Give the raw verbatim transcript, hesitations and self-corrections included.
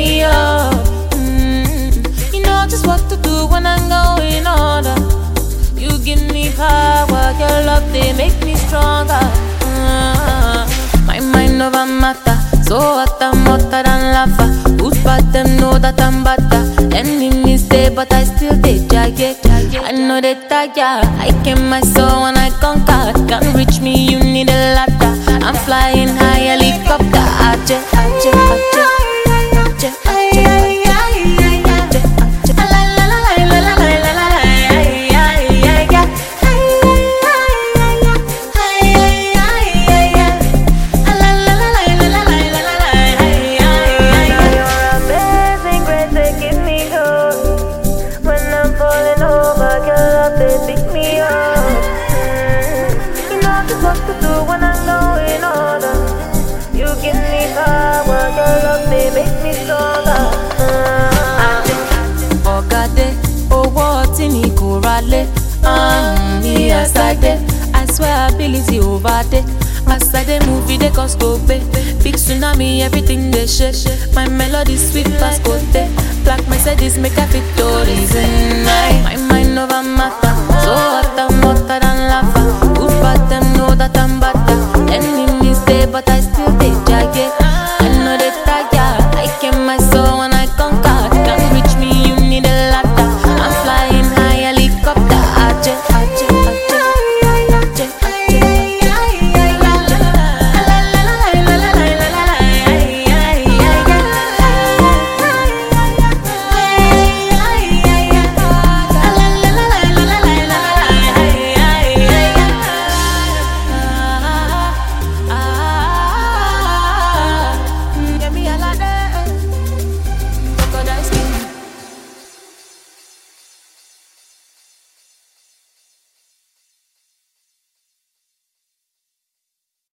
me up. Mm, you know just what to do when I'm going under. You give me power, your love they make me stronger. Uh, my mind over matter, so hot I'm hotter than lava. Who's bad them know that I'm better. Enemies say but I still dey jagged. I know they tire. I came my soul when I conquer. Can't reach me, you need a ladder. I'm flying high helicopter. Aje, aje, aje, aje, aje, aje, aje, la la la la la la la la la. Pick me up. Mm. You know just what to do when I'm going under. You give me power, your love they make me stronger. Oh God, oh what in equal rally. Um, me as I did, I swear ability over there. As I dey move it, they cause go pay. Big tsunami, everything they shake. My melody sweet past go day. Black Mercedes make a fit to reason. My mind over matter. So